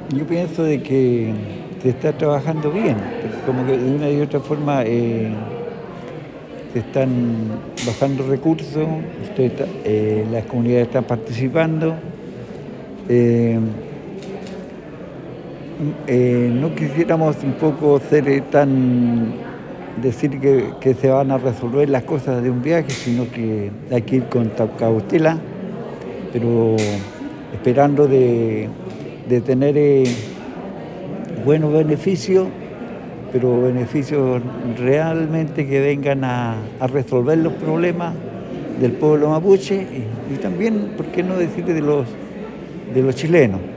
Yo pienso de que se está trabajando bien, como que de una y otra forma se están bajando recursos, las comunidades están participando. eh, no quisiéramos un poco ser decir que se van a resolver las cosas de un viaje, sino que hay que ir con cautela, pero esperando de tener buenos beneficios, pero beneficios realmente que vengan a resolver los problemas del pueblo mapuche y también, ¿por qué no decir, de los chilenos?